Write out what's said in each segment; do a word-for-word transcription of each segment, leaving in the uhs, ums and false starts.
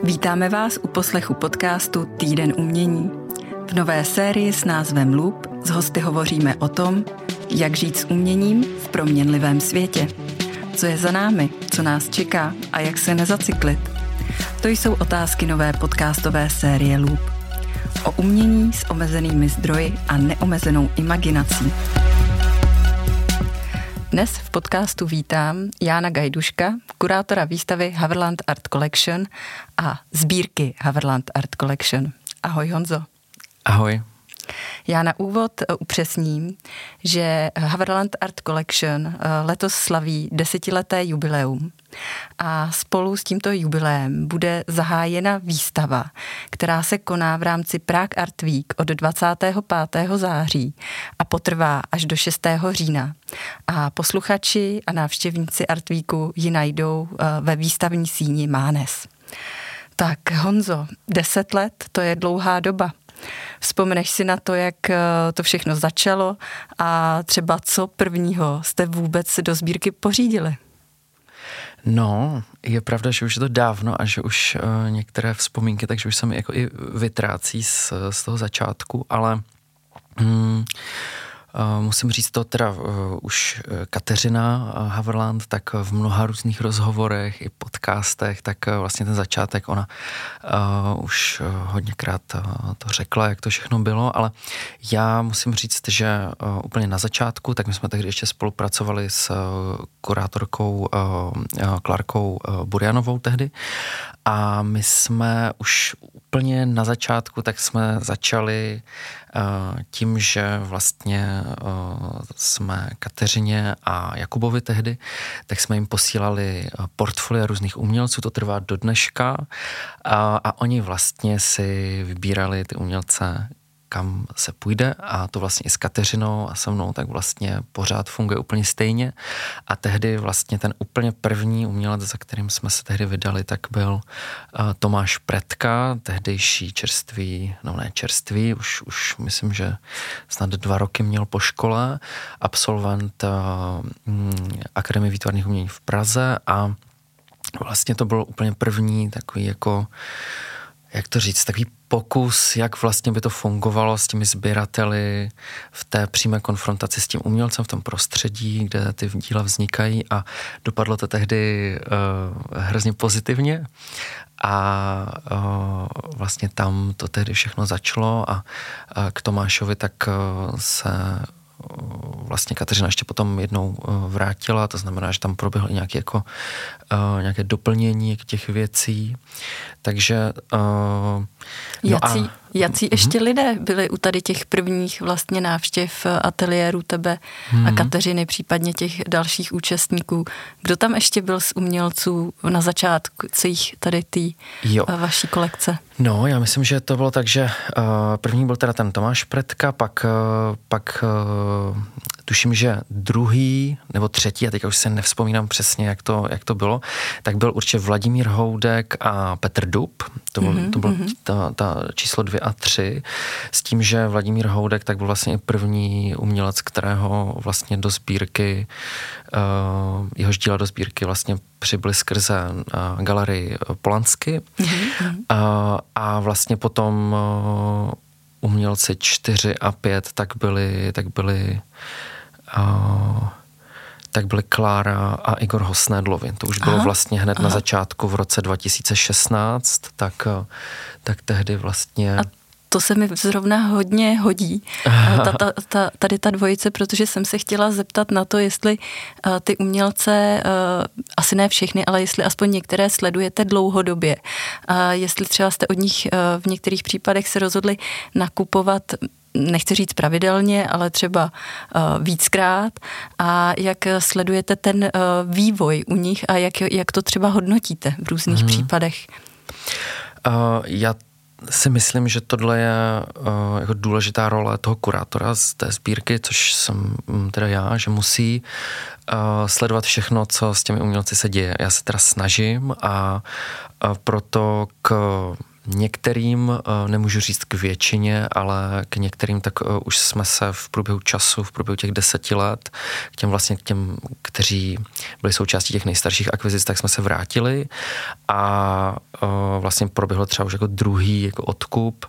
Vítáme vás u poslechu podcastu Týden umění. V nové sérii s názvem Loop s hosty hovoříme o tom, jak žít s uměním v proměnlivém světě. Co je za námi, co nás čeká a jak se nezacyklit. To jsou otázky nové podcastové série Loop. O umění s omezenými zdroji a neomezenou imaginací. Dnes v podcastu vítám Jána Gajduška, kurátora výstavy Haverland Art Collection a sbírky Haverland Art Collection. Ahoj Honzo. Ahoj. Já na úvod upřesním, že Haverland Art Collection letos slaví desetileté jubileum a spolu s tímto jubileem bude zahájena výstava, která se koná v rámci Prague Art Week od dvacátého pátého září a potrvá až do šestého října. A posluchači a návštěvníci Art Weeku ji najdou ve výstavní síni Mánes. Tak Honzo, deset let, to je dlouhá doba. Vzpomeneš si na to, jak to všechno začalo a třeba co prvního jste vůbec do sbírky pořídili? No, je pravda, že už je to dávno a že už uh, některé vzpomínky, takže už se mi jako i vytrácí z, z toho začátku, ale um, Uh, musím říct to teda uh, už Kateřina Haverland, tak v mnoha různých rozhovorech i podcastech, tak uh, vlastně ten začátek ona uh, už uh, hodněkrát uh, to řekla, jak to všechno bylo, ale já musím říct, že uh, úplně na začátku, tak my jsme tehdy ještě spolupracovali s uh, kurátorkou uh, Klárkou uh, Burjanovou tehdy a my jsme už úplně na začátku, tak jsme začali uh, tím, že vlastně uh, jsme Kateřině a Jakubovi tehdy, tak jsme jim posílali portfolia různých umělců, to trvá do dneška a, a oni vlastně si vybírali ty umělce, kam se půjde a to vlastně i s Kateřinou a se mnou tak vlastně pořád funguje úplně stejně a tehdy vlastně ten úplně první umělec, za kterým jsme se tehdy vydali, tak byl uh, Tomáš Pretka, tehdejší čerstvý, no ne čerstvý, už, už myslím, že snad dva roky měl po škole, absolvent uh, Akademie výtvarných umění v Praze a vlastně to bylo úplně první takový jako, jak to říct, takový pokus, jak vlastně by to fungovalo s těmi sběrateli v té přímé konfrontaci s tím umělcem v tom prostředí, kde ty díla vznikají a dopadlo to tehdy uh, hrozně pozitivně a uh, vlastně tam to tehdy všechno začalo a uh, k Tomášovi tak uh, se vlastně Kateřina ještě potom jednou vrátila, to znamená, že tam proběhlo nějaké, jako, uh, nějaké doplnění těch věcí, takže uh, jací, no a, jací ještě uh-huh. lidé byli u tady těch prvních vlastně návštěv ateliéru tebe uh-huh. a Kateřiny, případně těch dalších účastníků. Kdo tam ještě byl z umělců na začátku tady té vaší kolekce? No, já myslím, že to bylo tak, že uh, první byl teda ten Tomáš Pretka, pak, uh, pak uh, tuším, že druhý nebo třetí, a teďka už se nevzpomínám přesně, jak to, jak to bylo, tak byl určitě Vladimír Houdek a Petr Dub, to byl, mm-hmm. to byl ta, ta číslo dvě a tři, s tím, že Vladimír Houdek tak byl vlastně první umělec, kterého vlastně do sbírky, uh, jehož díla do sbírky vlastně přibyly skrze uh, galerii Polansky mm-hmm. uh, a vlastně potom uh, umělci čtyři a pět tak byli, tak byli uh, tak byly Klára a Igor Hosnédlovi. To už bylo aha, vlastně hned aha. na začátku v roce dva tisíce šestnáct, tak, tak tehdy vlastně... A to se mi zrovna hodně hodí, ta, ta, ta, tady ta dvojice, protože jsem se chtěla zeptat na to, jestli uh, ty umělce, uh, asi ne všechny, ale jestli aspoň některé sledujete dlouhodobě. Uh, jestli třeba jste od nich uh, v některých případech se rozhodli nakupovat, nechci říct pravidelně, ale třeba uh, víckrát a jak sledujete ten uh, vývoj u nich a jak, jak to třeba hodnotíte v různých hmm. případech? Uh, já si myslím, že tohle je uh, jako důležitá role toho kurátora z té sbírky, což jsem teda já, že musí uh, sledovat všechno, co s těmi umělci se děje. Já se teda snažím a uh, proto k některým, nemůžu říct k většině, ale k některým tak už jsme se v průběhu času, v průběhu těch deseti let, k těm vlastně k těm, kteří byli součástí těch nejstarších akvizic, tak jsme se vrátili a vlastně proběhlo třeba už jako druhý jako odkup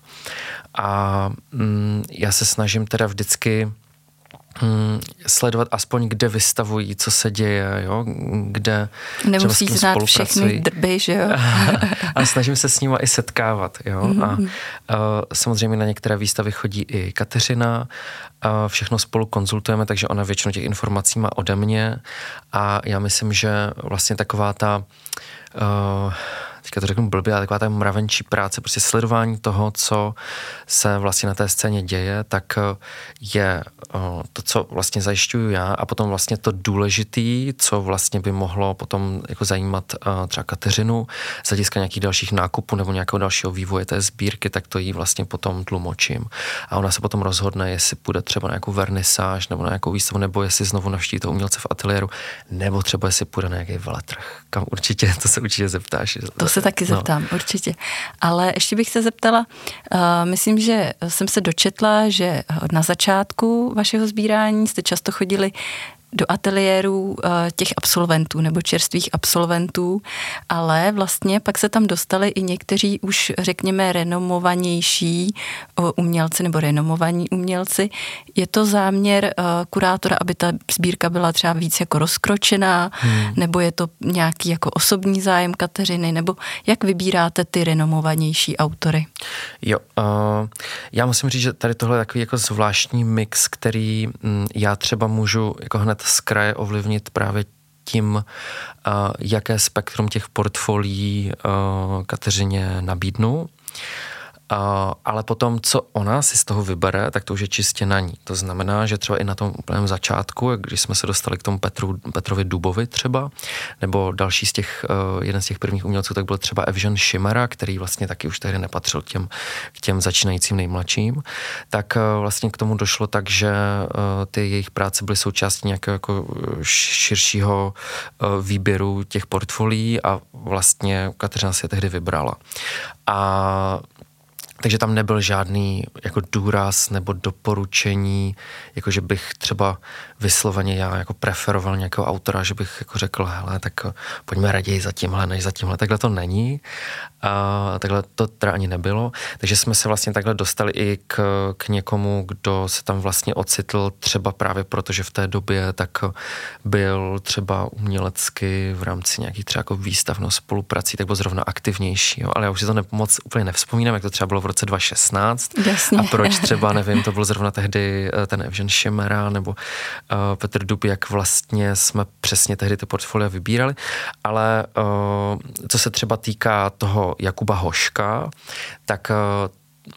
a já se snažím teda vždycky Hmm, sledovat aspoň, kde vystavují, co se děje, jo, kde nemusí znát všechny drby, že jo. A snažím se s nima i setkávat, jo. Mm-hmm. A uh, samozřejmě na některé výstavy chodí i Kateřina, uh, všechno spolu konzultujeme, takže ona většinu těch informací má ode mě a já myslím, že vlastně taková ta uh, teďka to řeknu blbě, ale taková ta mravenčí práce, prostě sledování toho, co se vlastně na té scéně děje, tak je to, co vlastně zajišťuju já a potom vlastně to důležitý, co vlastně by mohlo potom jako zajímat třeba Kateřinu z hlediska nějakých dalších nákupů nebo nějakého dalšího vývoje té sbírky, tak to jí vlastně potom tlumočím. A ona se potom rozhodne, jestli půjde třeba na nějakou vernisáž nebo na nějakou výstavu, nebo jestli znovu navštíví toho umělce v ateliéru, nebo třeba jestli půjde na nějaký veletrh. Kam určitě, to se určitě zeptáš. To se taky zeptám, no. Určitě. Ale ještě bych se zeptala, uh, myslím, že jsem se dočetla, že na začátku vašeho sbírání jste často chodili do ateliérů těch absolventů nebo čerstvých absolventů, ale vlastně pak se tam dostali i někteří už, řekněme, renomovanější umělci nebo renomovaní umělci. Je to záměr kurátora, aby ta sbírka byla třeba víc jako rozkročená, hmm. nebo je to nějaký jako osobní zájem Kateřiny, nebo jak vybíráte ty renomovanější autory? Jo, uh, já musím říct, že tady tohle je takový jako zvláštní mix, který m, já třeba můžu jako hned z kraje ovlivnit právě tím, uh, jaké spektrum těch portfolií uh, Kateřině nabídnu. Uh, ale potom, co ona si z toho vybere, tak to už je čistě na ní. To znamená, že třeba i na tom úplném začátku, když jsme se dostali k tomu Petru, Petrovi Dubovi třeba, nebo další z těch, uh, jeden z těch prvních umělců, tak byl třeba Evžen Šimera, který vlastně taky už tehdy nepatřil k těm, k těm začínajícím nejmladším, tak uh, vlastně k tomu došlo tak, že uh, ty jejich práce byly součástí nějakého jako širšího uh, výběru těch portfolií a vlastně Kateřina si je tehdy vybrala. A takže tam nebyl žádný jako důraz nebo doporučení, jako že bych třeba vysloveně já jako preferoval nějakého autora, že bych jako řekl, hele, tak pojďme raději za tímhle, než za tímhle. Takhle to není. A takhle to teda ani nebylo. Takže jsme se vlastně takhle dostali i k, k někomu, kdo se tam vlastně ocitl třeba právě proto, že v té době tak byl třeba umělecky v rámci nějakých třeba jako výstav no spoluprací, tak byl zrovna aktivnější. Jo? Ale já už si to ne, moc úplně nevzpomínám, jak to třeba bylo v roce dva tisíce šestnáct. Jasně. A proč třeba, nevím, to byl zrovna tehdy ten Evžen Šimera nebo uh, Petr Dub, jak vlastně jsme přesně tehdy ty portfolia vybírali. Ale uh, co se třeba týká toho Jakuba Hoška, tak uh,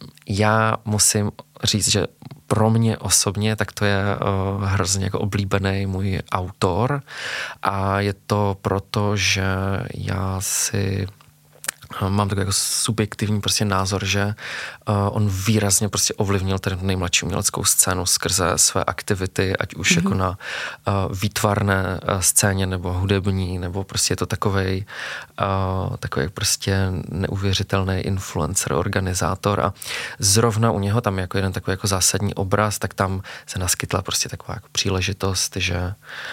já musím říct, že pro mě osobně, tak to je uh, hrozně jako oblíbený můj autor a je to proto, že já si mám takový jako subjektivní prostě názor, že uh, on výrazně prostě ovlivnil ten nejmladší uměleckou scénu skrze své aktivity, ať už mm-hmm. jako na uh, výtvarné uh, scéně nebo hudební, nebo prostě je to takovej, uh, takový prostě neuvěřitelný influencer, organizátor a zrovna u něho tam jako jeden takový jako zásadní obraz, tak tam se naskytla prostě taková jako příležitost, že,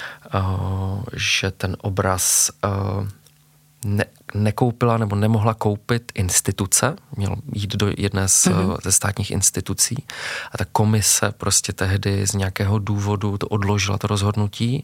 uh, že ten obraz uh, Ne, nekoupila nebo nemohla koupit instituce, měl jít do jedné z, mm-hmm. ze státních institucí a ta komise prostě tehdy z nějakého důvodu to odložila to rozhodnutí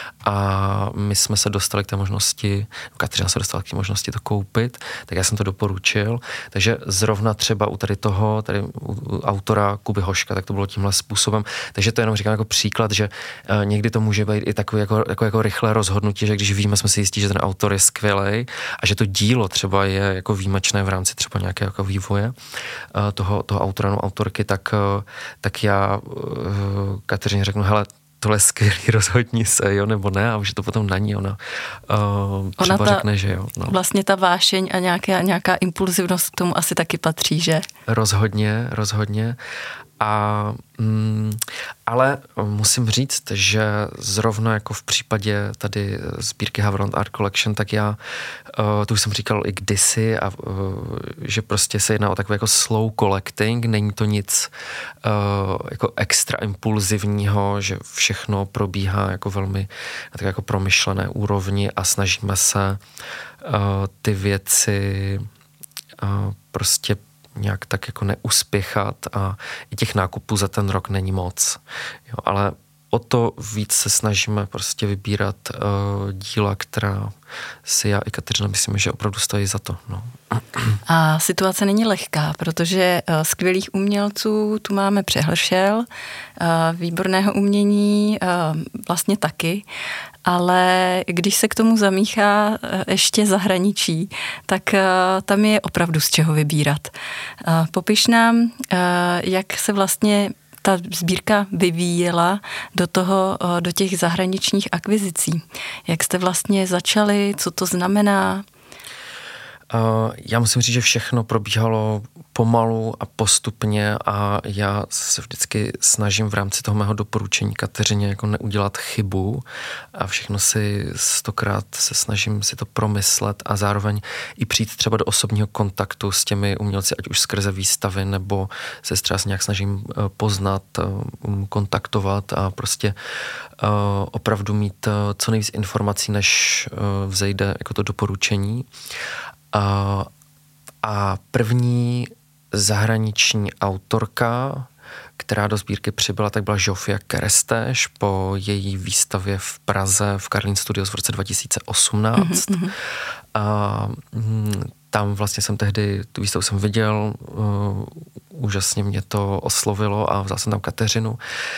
a my jsme se dostali k té možnosti, Kateřina se dostala k té možnosti to koupit, tak já jsem to doporučil, takže zrovna třeba u tady toho, tady u autora Kuby Hoška, tak to bylo tímhle způsobem, takže to jenom říkám jako příklad, že uh, někdy to může být i takový jako, jako, jako rychlé rozhodnutí, že když víme, jsme si jistí, že ten autor je skvělej a že to dílo třeba je jako výjimečné v rámci třeba nějakého jako vývoje uh, toho, toho autora, no, autorky, tak, uh, tak já uh, Kateřině řeknu, hele, tohle je skvělý, rozhodni se, jo, nebo ne, a už je to potom na ní, ona, uh, ona třeba ta, řekne, že jo. No. Vlastně ta vášeň a nějaká, nějaká impulzivnost k tomu asi taky patří, že? Rozhodně, rozhodně. A, mm, ale musím říct, že zrovna jako v případě tady sbírky Haverland Art Collection, tak já, uh, to už jsem říkal i kdysi, a, uh, že prostě se jedná o takové jako slow collecting, není to nic uh, jako extra impulzivního, že všechno probíhá jako velmi na tak jako promyšlené úrovni a snažíme se uh, ty věci uh, prostě nějak tak jako neuspěchat a i těch nákupů za ten rok není moc. Jo, ale o to víc se snažíme prostě vybírat uh, díla, která si já i Kateřina myslím, že opravdu stojí za to. No. A situace není lehká, protože uh, skvělých umělců tu máme přehlšel, uh, výborného umění uh, vlastně taky, ale když se k tomu zamíchá uh, ještě zahraničí, tak uh, tam je opravdu z čeho vybírat. Uh, popiš nám, uh, jak se vlastně ta sbírka vyvíjela do toho, do těch zahraničních akvizicí. Jak jste vlastně začali, co to znamená? Uh, já musím říct, že všechno probíhalo pomalu a postupně a já se vždycky snažím v rámci toho mého doporučení Kateřině jako neudělat chybu a všechno si stokrát se snažím si to promyslet a zároveň i přijít třeba do osobního kontaktu s těmi umělci, ať už skrze výstavy, nebo se třeba nějak snažím poznat, kontaktovat a prostě uh, opravdu mít co nejvíc informací, než uh, vzejde jako to doporučení. Uh, a první zahraniční autorka, která do sbírky přibyla, tak byla Zsófia Keresztes po její výstavě v Praze v Karlín Studios v roce dva tisíce osmnáct. Mm-hmm. A tam vlastně jsem tehdy, tu výstavu jsem viděl, uh, úžasně mě to oslovilo a vzal jsem tam Kateřinu.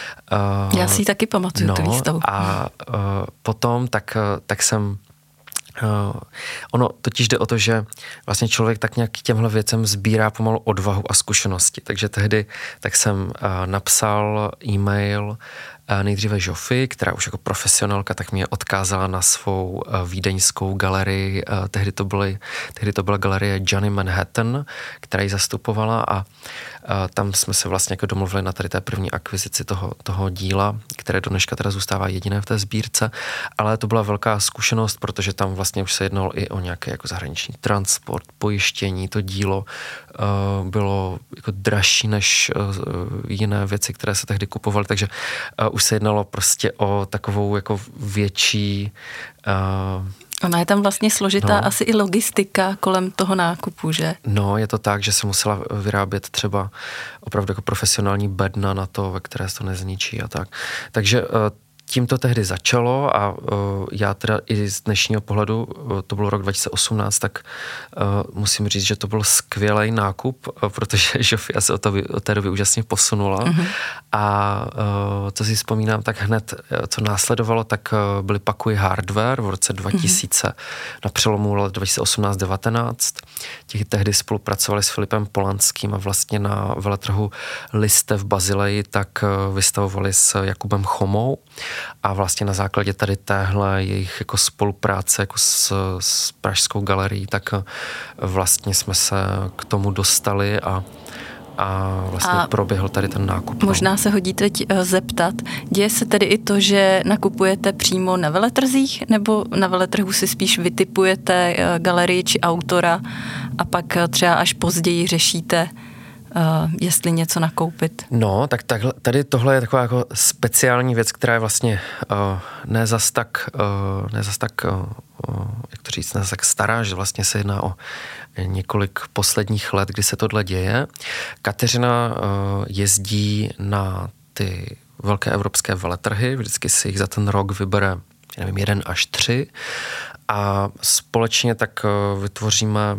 Uh, Já si ji taky pamatuju, no, tu výstavu. A uh, potom tak, tak jsem Uh, ono totiž jde o to, že vlastně člověk tak nějak k těmhle věcem sbírá pomalu odvahu a zkušenosti. Takže tehdy tak jsem uh, napsal e-mail uh, nejdříve Zsófii, která už jako profesionálka tak mě odkázala na svou uh, vídeňskou galerii. Uh, tehdy, to byly, tehdy to byla galerie Gianni Manhattan, která ji zastupovala a uh, tam jsme se vlastně jako domluvili na tady té první akvizici toho, toho díla, které do dneška teda zůstává jediné v té sbírce, ale to byla velká zkušenost, protože tam vlastně už se jednalo i o nějaký jako zahraniční transport, pojištění, to dílo uh, bylo jako dražší než uh, jiné věci, které se tehdy kupovaly, takže uh, už se jednalo prostě o takovou jako větší uh, Ona je tam vlastně složitá no. asi i logistika kolem toho nákupu, že? No, je to tak, že se musela vyrábět třeba opravdu jako profesionální bedna na to, ve které se to nezničí a tak. Takže tím to tehdy začalo a uh, já teda i z dnešního pohledu, uh, to byl rok dva tisíce osmnáct, tak uh, musím říct, že to byl skvělý nákup, uh, protože Zsófia se od, to, od té doby úžasně posunula mm-hmm. a uh, co si vzpomínám, tak hned, co následovalo, tak uh, byly Pakuj Hardware v roce dva tisíce, mm-hmm. na přelomu let dva tisíce osmnáct devatenáct. Těch tehdy spolupracovali s Filipem Polanským a vlastně na veletrhu Liste v Bazileji tak uh, vystavovali s Jakubem Chomou. A vlastně na základě tady téhle jejich jako spolupráce jako s, s Pražskou galerií, tak vlastně jsme se k tomu dostali a, a vlastně a proběhl tady ten nákup. Možná se hodí teď zeptat, děje se tedy i to, že nakupujete přímo na veletrzích, nebo na veletrhu si spíš vytipujete galerii či autora a pak třeba až později řešíte, Uh, jestli něco nakoupit. No, tak takhle, tady tohle je taková jako speciální věc, která je vlastně uh, ne zas tak, uh, ne zas tak uh, jak to říct, ne zas tak stará, že vlastně se jedná o několik posledních let, kdy se tohle děje. Kateřina uh, jezdí na ty velké evropské veletrhy, vždycky si jich za ten rok vybere, nevím, jeden až tři a společně tak uh, vytvoříme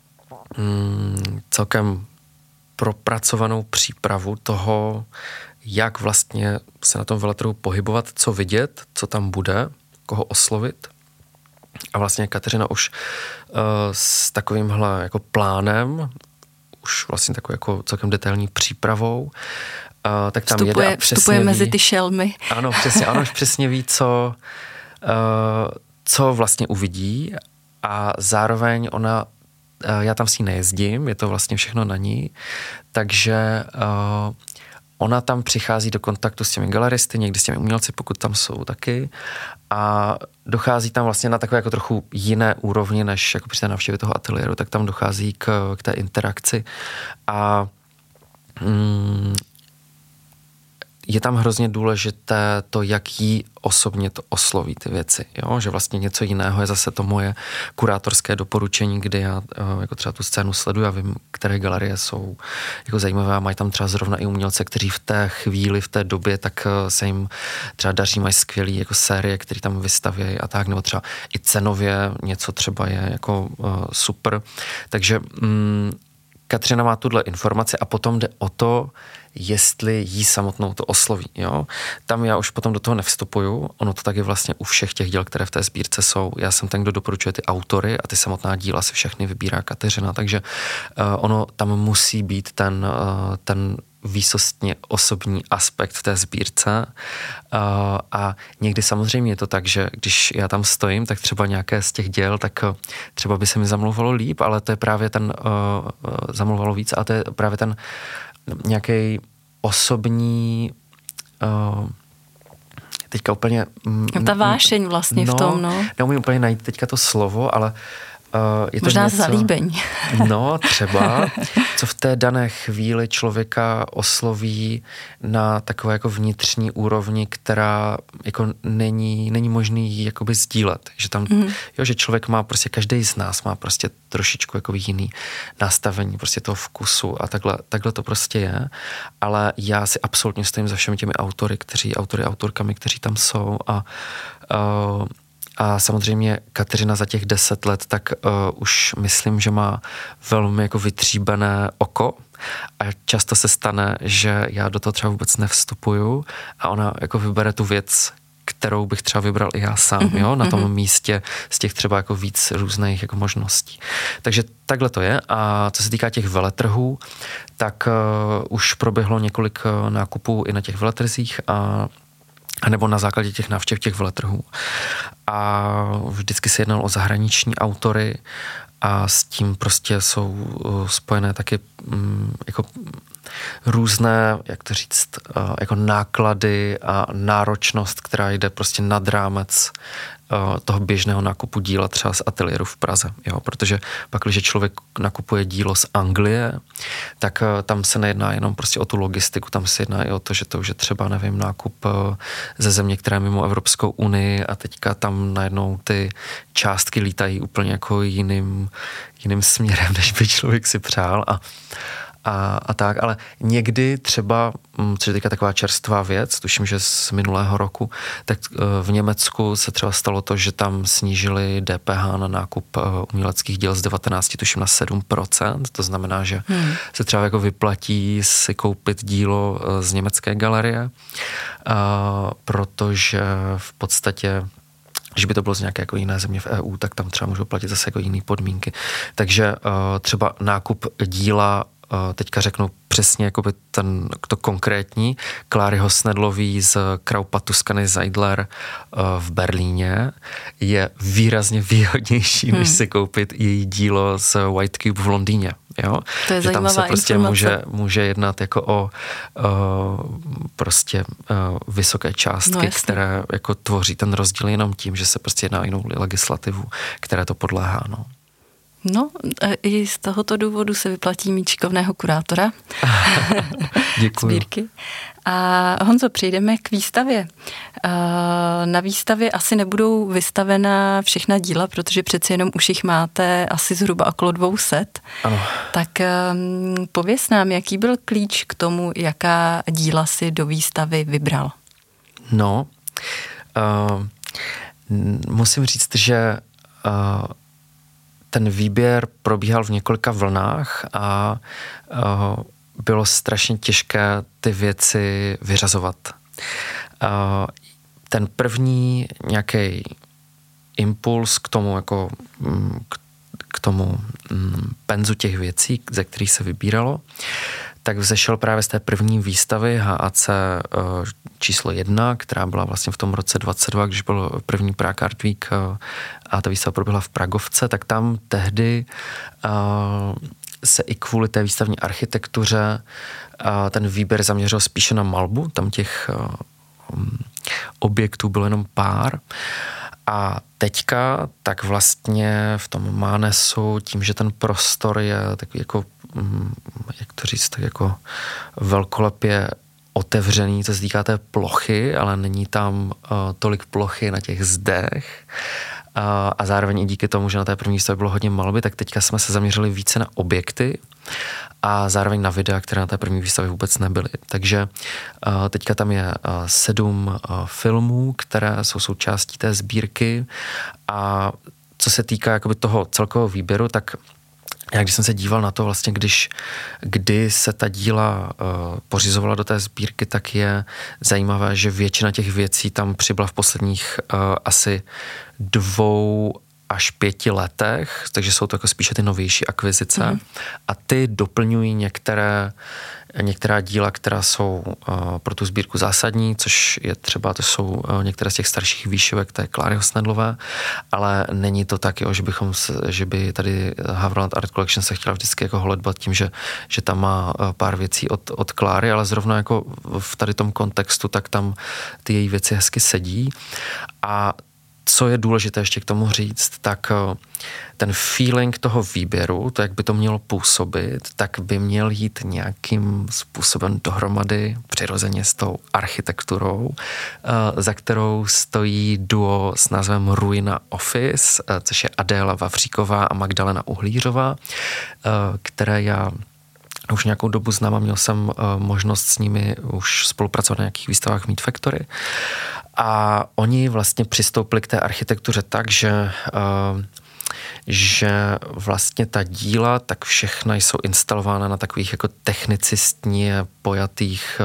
um, celkem propracovanou přípravu toho, jak vlastně se na tom veletrhu pohybovat, co vidět, co tam bude, koho oslovit. A vlastně Kateřina už uh, s takovýmhle jako plánem, už vlastně takovou jako celkem detailní přípravou, uh, tak tam vstupuje, jede a přesně vstupuje ví, mezi ty šelmy. Ano, přesně, ano, už přesně ví, co, uh, co vlastně uvidí a zároveň ona já tam s ní nejezdím, je to vlastně všechno na ní, takže uh, ona tam přichází do kontaktu s těmi galeristy, někdy s těmi umělci, pokud tam jsou taky, a dochází tam vlastně na takové jako trochu jiné úrovni, než jako při té návštěvě toho ateliéru, tak tam dochází k, k té interakci a mm, je tam hrozně důležité to, jak jí osobně to osloví ty věci, jo? Že vlastně něco jiného je zase to moje kurátorské doporučení, kdy já jako třeba tu scénu sleduju a vím, které galerie jsou jako zajímavé a mají tam třeba zrovna i umělce, kteří v té chvíli, v té době, tak se jim třeba daří, mají skvělý jako série, které tam vystavějí a tak, nebo třeba i cenově něco třeba je jako uh, super. Takže mm, Kateřina má tuhle informaci a potom jde o to, jestli jí samotnou to osloví. Jo? Tam já už potom do toho nevstupuju, ono to tak je vlastně u všech těch děl, které v té sbírce jsou. Já jsem ten, kdo doporučuje ty autory a ty samotná díla si všechny vybírá Kateřina, takže uh, ono tam musí být ten, uh, ten výsostně osobní aspekt v té sbírce uh, a někdy samozřejmě je to tak, že když já tam stojím, tak třeba nějaké z těch děl, tak uh, třeba by se mi zamlouvalo líp, ale to je právě ten, uh, uh, zamlouvalo víc, a to je právě ten nějaký osobní uh, teďka úplně... Mm, ta vášeň vlastně no, v tom, no. Neumím úplně najít teďka to slovo, ale uh, je to možná něco, zalíbení. No, třeba, co v té dané chvíli člověka osloví na takové jako vnitřní úrovni, která jako není, není možný jakoby sdílet. Že tam, mm. jo, že člověk má prostě, každý z nás má prostě trošičku jako jiný nastavení prostě toho vkusu a takhle, takhle to prostě je, ale já si absolutně stojím za všemi těmi autory, kteří, autory, autorkami, kteří tam jsou a uh, A samozřejmě Kateřina za těch deset let, tak uh, už myslím, že má velmi jako vytříbené oko a často se stane, že já do toho třeba vůbec nevstupuju a ona jako vybere tu věc, kterou bych třeba vybral i já sám, mm-hmm, jo, na tom mm-hmm. místě z těch třeba jako víc různých jako možností. Takže takhle to je a co se týká těch veletrhů, tak uh, už proběhlo několik uh, nákupů i na těch veletrzích a a nebo na základě těch návštěv těch veletrhů. A vždycky se jednalo o zahraniční autory a s tím prostě jsou spojené taky jako různé, jak to říct, jako náklady a náročnost, která jde prostě nad rámec toho běžného nákupu díla třeba z ateliéru v Praze, jo, protože pak, když člověk nakupuje dílo z Anglie, tak tam se nejedná jenom prostě o tu logistiku, tam se jedná i o to, že to už je třeba, nevím, nákup ze země, která je mimo Evropskou unii a teďka tam najednou ty částky lítají úplně jako jiným, jiným směrem, než by člověk si přál a A, a tak, ale někdy třeba, což je teďka taková čerstvá věc, tuším, že z minulého roku, tak v Německu se třeba stalo to, že tam snížili D P H na nákup uměleckých děl z devatenáct, tuším na sedm procent, to znamená, že hmm. se třeba jako vyplatí si koupit dílo z německé galerie, a, protože v podstatě že by to bylo z nějaké jako jiné země v E U, tak tam třeba můžou platit zase jako jiné podmínky. Takže uh, třeba nákup díla, uh, teďka řeknu přesně jakoby ten, to konkrétní, Kláry Hosnedlový z Kraupa Tuscany Zeidler uh, v Berlíně je výrazně výhodnější, hmm. než si koupit její dílo z White Cube v Londýně. Jo? To je že tam se prostě informace. může, může jednat jako o uh, prostě uh, vysoké částky, no, které jako tvoří ten rozdíl jenom tím, že se prostě jedná o jinou legislativu, které to podléhá. No. No, i z tohoto důvodu se vyplatí mít šikovného kurátora. Děkuju. Sbírky. A Honzo, přejdeme k výstavě. Na výstavě asi nebudou vystavena všechna díla, protože přeci jenom už jich máte asi zhruba okolo dvou set. Ano. Tak pověz nám, jaký byl klíč k tomu, jaká díla si do výstavy vybral? No, uh, musím říct, že uh, ten výběr probíhal v několika vlnách a uh, bylo strašně těžké ty věci vyřazovat. Uh, ten první nějaký impuls k tomu, jako k, k tomu um, penzu těch věcí, ze kterých se vybíralo, tak vzešel právě z té první výstavy H A C uh, číslo jedna, která byla vlastně v tom roce dvacet dva, když byl první Prague Art Week uh, a ta výstava proběhla v Pragovce, tak tam tehdy uh, se i kvůli té výstavní architektuře ten výběr zaměřil spíše na malbu, tam těch objektů bylo jenom pár. A teďka tak vlastně v tom Mánesu, tím, že ten prostor je takový jako, jak to říct, tak jako velkolepě otevřený, co se týká té plochy, ale není tam uh, tolik plochy na těch zdech. Uh, a zároveň i díky tomu, že na té první výstavě bylo hodně malby, tak teďka jsme se zaměřili více na objekty a zároveň na videa, které na té první výstavě vůbec nebyly. Takže uh, teďka tam je uh, sedm uh, filmů, které jsou součástí té sbírky a co se týká jakoby toho celkového výběru, tak já když jsem se díval na to vlastně, když, kdy se ta díla uh, pořizovala do té sbírky, tak je zajímavé, že většina těch věcí tam přibyla v posledních uh, asi dvou až pěti letech, takže jsou to jako spíše ty novější akvizice mm-hmm. a ty doplňují některé některá díla, která jsou uh, pro tu sbírku zásadní, což je třeba, to jsou uh, některé z těch starších výšivek té Kláry Hosnedlové, ale není to tak, jo, že bychom se, že by tady Haverland Art Collection se chtěla vždycky jako holedbat tím, že, že tam má uh, pár věcí od, od Kláry, ale zrovna jako v tady tom kontextu, tak tam ty její věci hezky sedí. A co je důležité ještě k tomu říct, tak ten feeling toho výběru, to, jak by to mělo působit, tak by měl jít nějakým způsobem dohromady přirozeně s tou architekturou, za kterou stojí duo s názvem Ruina Office, což je Adéla Vavříková a Magdalena Uhlířová, které já už nějakou dobu znám a měl jsem možnost s nimi už spolupracovat na nějakých výstavách Meat Factory. A oni vlastně přistoupili k té architektuře tak, že, že vlastně ta díla, tak všechna jsou instalována na takových jako technicistně pojatých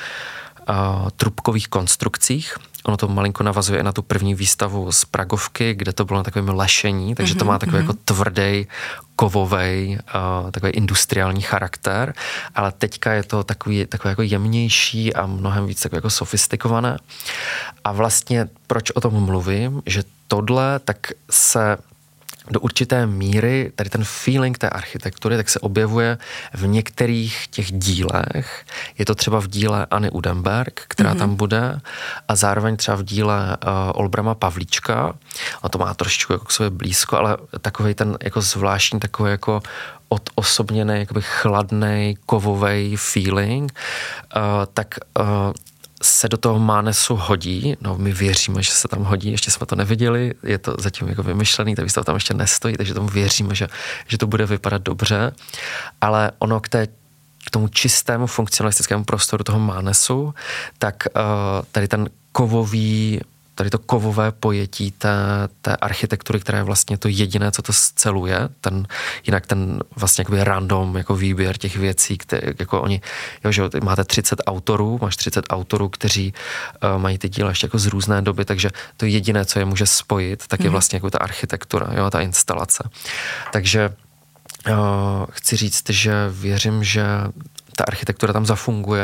trubkových konstrukcích. Ono to malinko navazuje i na tu první výstavu z Pragovky, kde to bylo na takovém lešení, takže to má takový mm-hmm. jako tvrdý, kovovej, uh, takový industriální charakter, ale teďka je to takový, takový jako jemnější a mnohem víc takový jako sofistikované. A vlastně proč o tom mluvím, že tohle tak se do určité míry, tady ten feeling té architektury, tak se objevuje v některých těch dílech. Je to třeba v díle Anny Udenberg, která mm-hmm. tam bude, a zároveň třeba v díle uh, Olbrama Pavlíčka. A to má trošičku jako k sobě blízko, ale takovej ten jako zvláštní, takový jako odosobněný, jakoby chladnej, kovovej feeling, uh, tak uh, se do toho Mánesu hodí, no my věříme, že se tam hodí, ještě jsme to neviděli, je to zatím jako vymyšlený, ta výstava tam ještě nestojí, takže tomu věříme, že, že to bude vypadat dobře, ale ono k, té, k tomu čistému funkcionalistickému prostoru toho Mánesu, tak uh, tady ten kovový, tady to kovové pojetí té, té architektury, která je vlastně to jediné, co to sceluje, ten, jinak ten vlastně jakoby random jako výběr těch věcí, které, jako oni, jo, že máte třicet autorů, máš třicet autorů, kteří uh, mají ty díla ještě jako z různé doby, takže to jediné, co je může spojit, tak je mm. vlastně jako ta architektura, jo, ta instalace. Takže uh, chci říct, že věřím, že ta architektura tam zafunguje.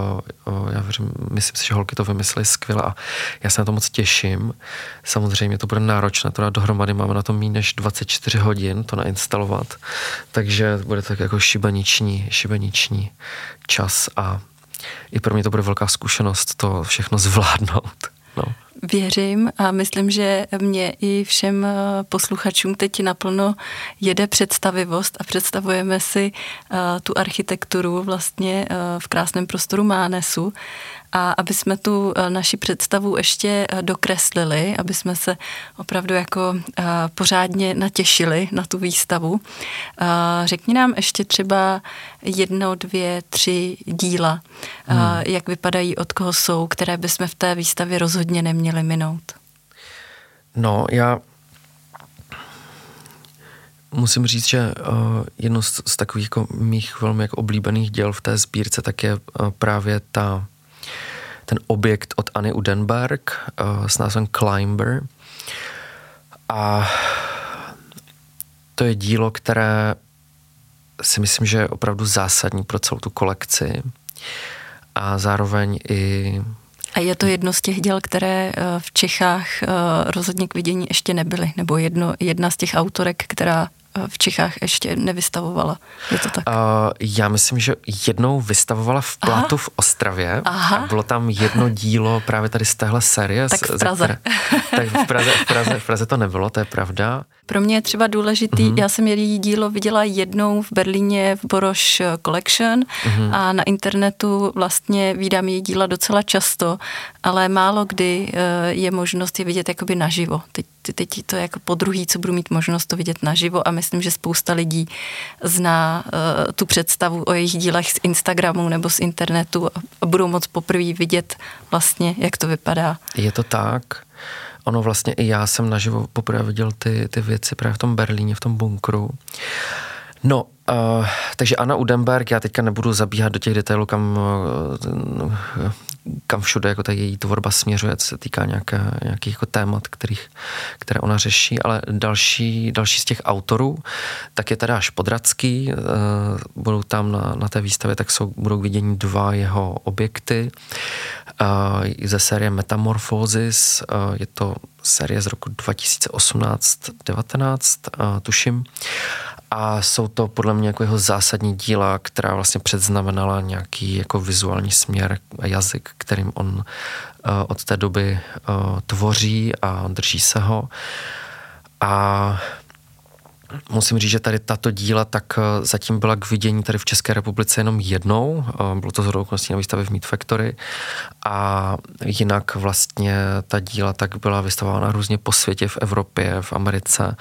Já věřím, myslím si, že holky to vymyslely skvěle a já se na to moc těším. Samozřejmě to bude náročné, to dát dohromady, máme na to méně než dvacet čtyři hodin to nainstalovat, takže bude to jako šibeniční, šibeniční čas a i pro mě to bude velká zkušenost to všechno zvládnout. No. Věřím a myslím, že mě i všem posluchačům teď naplno jede představivost a představujeme si uh, tu architekturu vlastně uh, v krásném prostoru Mánesu. A aby jsme tu uh, naši představu ještě uh, dokreslili, aby jsme se opravdu jako uh, pořádně natěšili na tu výstavu. Uh, řekni nám ještě třeba jedno, dvě, tři díla, hmm. uh, jak vypadají, od koho jsou, které bychom v té výstavě rozhodně neměli minout. No, já musím říct, že uh, jedno z, z takových jako mých velmi jako oblíbených děl v té sbírce tak je uh, právě ta, ten objekt od Anny Udenberg uh, s názvem Climber. A to je dílo, které si myslím, že je opravdu zásadní pro celou tu kolekci. A zároveň i A je to jedno z těch děl, které v Čechách rozhodně k vidění ještě nebyly, nebo jedno, jedna z těch autorek, která v Čechách ještě nevystavovala. Je to tak? Uh, já myslím, že jednou vystavovala v Platu Aha. v Ostravě. Aha. A bylo tam jedno dílo právě tady z téhle série. Tak v Praze. Které, tak v Praze, v, Praze, v Praze to nebylo, to je pravda. Pro mě je třeba důležitý, mm-hmm. já jsem její dílo viděla jednou v Berlíně v Boroš Collection mm-hmm. a na internetu vlastně vídám její díla docela často, ale málo kdy je možnost je vidět jakoby naživo. Teď, teď to je jako podruhý, co budu mít možnost to vidět naživo a myslím, že spousta lidí zná uh, tu představu o jejich dílech z Instagramu nebo z internetu a budou moc poprvé vidět vlastně, jak to vypadá. Je to tak. Ono vlastně i já jsem naživo poprvé viděl ty, ty věci právě v tom Berlíně, v tom bunkru. No, uh, takže Anna Udenberg, já teďka nebudu zabíhat do těch detailů, kam, uh, kam všude jako ta její tvorba směřuje, co se týká nějaké, nějakých jako témat, kterých, které ona řeší, ale další, další z těch autorů, tak je teda Špodracký, uh, budou tam na, na té výstavě, tak jsou, budou k vidění dva jeho objekty uh, ze série Metamorphosis, uh, je to série z roku dva tisíce osmnáct devatenáct, uh, tuším. A jsou to podle mě jako jeho zásadní díla, která vlastně předznamenala nějaký jako vizuální směr a jazyk, kterým on uh, od té doby uh, tvoří a drží se ho. A musím říct, že tady tato díla tak zatím byla k vidění tady v České republice jenom jednou. Bylo to shodou okolností na výstavě v Meat Factory. A jinak vlastně ta díla tak byla vystavována různě po světě, v Evropě, v Americe.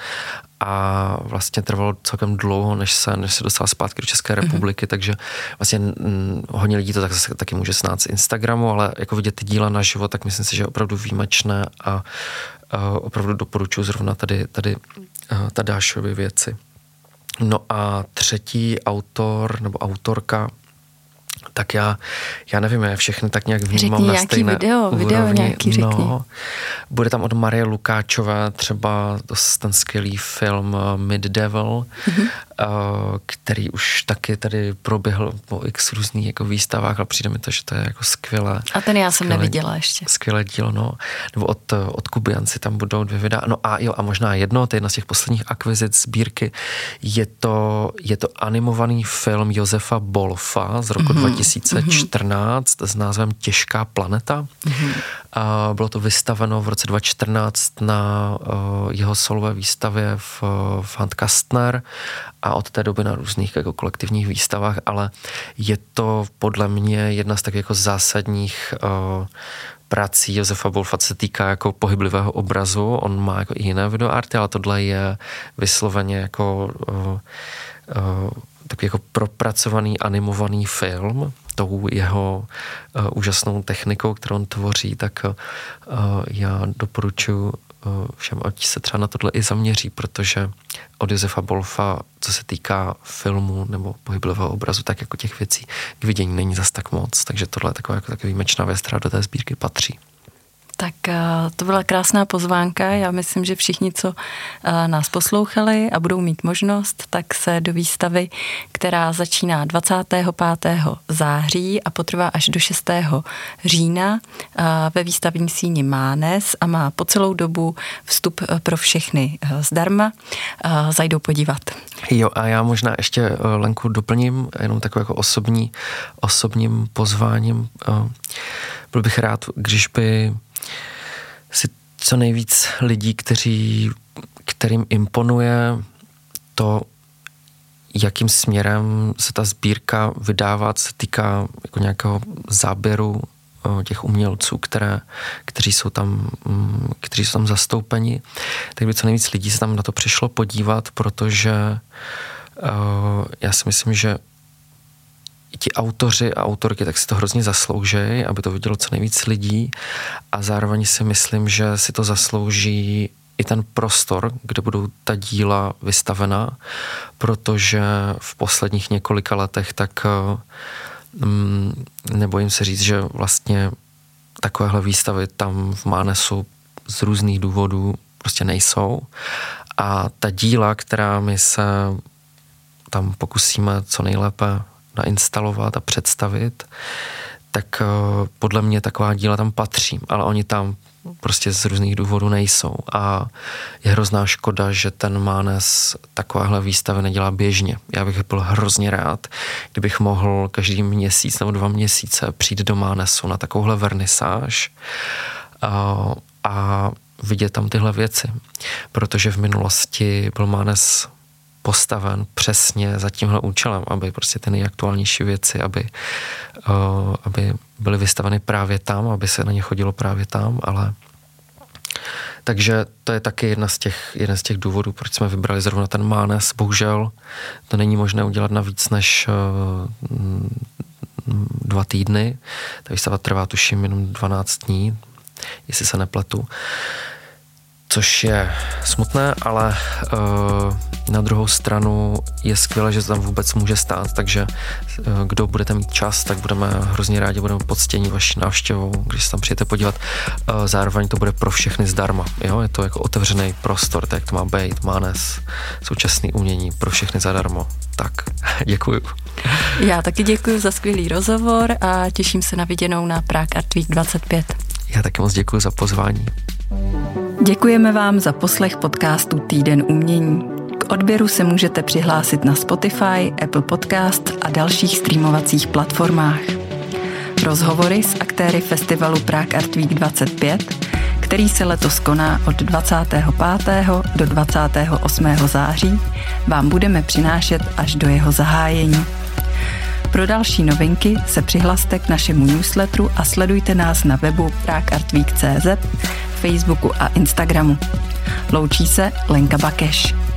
A vlastně trvalo celkem dlouho, než se, než se dostala zpátky do České republiky, mm-hmm. takže vlastně m, hodně lidí to tak, taky může znát z Instagramu, ale jako vidět ty díla naživo, tak myslím si, že je opravdu výjimečné a, a opravdu doporučuji zrovna tady, tady Tadášovy věci. No a třetí autor nebo autorka, tak já, já nevím, já všechny tak nějak vnímám na stejné video, úrovni. video nějaký řekni. No, bude tam od Marie Lukáčové třeba ten skvělý film Mid Devil, mm-hmm. který už taky tady proběhl po x různých jako výstavách, ale přijde mi to, že to je jako skvělé. A ten já skvělé, jsem neviděla ještě. Skvělé dílo, no. Nebo od, od Kubianci tam budou dvě videa. No a jo, a možná jedno, to je jedna z těch posledních akvizic sbírky, je to, je to animovaný film Josefa Bolfa z roku mm-hmm. dva tisíce čtrnáct mm-hmm. s názvem Těžká planeta. Mm-hmm. A bylo to vystaveno v roce dva tisíce čtrnáct na uh, jeho solové výstavě v, v Handkastner a od té doby na různých jako kolektivních výstavách, ale je to podle mě jedna z tak jako zásadních uh, prací Josefa Bolfa, se týká jako pohyblivého obrazu. On má jako i jiné videoarty, ale tohle je vysloveně jako uh, uh, takový jako propracovaný animovaný film tou jeho uh, úžasnou technikou, kterou on tvoří, tak uh, já doporučuji uh, všem, ať se třeba na tohle i zaměří, protože od Josefa Bolfa, co se týká filmu nebo pohyblivého obrazu, tak jako těch věcí k vidění není zas tak moc, takže tohle je taková jako takový výjimečná věc, která do té sbírky patří. Tak to byla krásná pozvánka. Já myslím, že všichni, co nás poslouchali a budou mít možnost, tak se do výstavy, která začíná dvacátého pátého září a potrvá až do šestého října ve výstavní síni Mánes a má po celou dobu vstup pro všechny zdarma, zajdou podívat. Jo, a já možná ještě, Lenku, doplním jenom takovým jako osobní, osobním pozváním. Byl bych rád, když by si co nejvíc lidí, kteří, kterým imponuje to, jakým směrem se ta sbírka vydává, co se týká jako nějakého záběru těch umělců, které, kteří jsou tam, kteří jsou tam zastoupeni, tak by co nejvíc lidí se tam na to přišlo podívat, protože uh, já si myslím, že ti autoři a autorky tak si to hrozně zaslouží, aby to vidělo co nejvíc lidí a zároveň si myslím, že si to zaslouží i ten prostor, kde budou ta díla vystavena, protože v posledních několika letech tak mm, nebojím se říct, že vlastně takovéhle výstavy tam v Mánesu z různých důvodů prostě nejsou a ta díla, která my se tam pokusíme co nejlépe nainstalovat a představit, tak podle mě taková díla tam patří, ale oni tam prostě z různých důvodů nejsou. A je hrozná škoda, že ten Mánes takovéhle výstavy nedělá běžně. Já bych byl hrozně rád, kdybych mohl každý měsíc nebo dva měsíce přijít do Mánesu na takovouhle vernisáž a, a vidět tam tyhle věci. Protože v minulosti byl Mánes postaven přesně za tímhle účelem, aby prostě ty nejaktuálnější věci, aby, uh, aby byly vystaveny právě tam, aby se na ně chodilo právě tam, ale takže to je taky jedna z těch, jeden z těch důvodů, proč jsme vybrali zrovna ten Mánes. Bohužel to není možné udělat na víc než uh, dva týdny. Ta výstava trvá tuším jenom dvanáct dní, jestli se nepletu. Což je smutné, ale uh, na druhou stranu je skvělé, že se tam vůbec může stát, takže uh, kdo budete mít čas, tak budeme hrozně rádi, budeme poctěni vaší návštěvou, když se tam přijete podívat. Uh, zároveň to bude pro všechny zdarma, jo? Je to jako otevřený prostor, tak to má být, Mánes, současné umění pro všechny zadarmo. Tak, děkuju. Já taky děkuji za skvělý rozhovor a těším se na viděnou na Prague Art Week dvacet pět. Já taky moc děkuji za pozvání. Děkujeme vám za poslech podcastu Týden umění. K odběru se můžete přihlásit na Spotify, Apple Podcast a dalších streamovacích platformách. Rozhovory s aktéry festivalu Prague Art Week dvacet pět, který se letos koná od dvacátého pátého do dvacátého osmého září, vám budeme přinášet až do jeho zahájení. Pro další novinky se přihlaste k našemu newsletteru a sledujte nás na webu prague art week tečka cé zet, Facebooku a Instagramu. Loučí se Lenka Bakeš.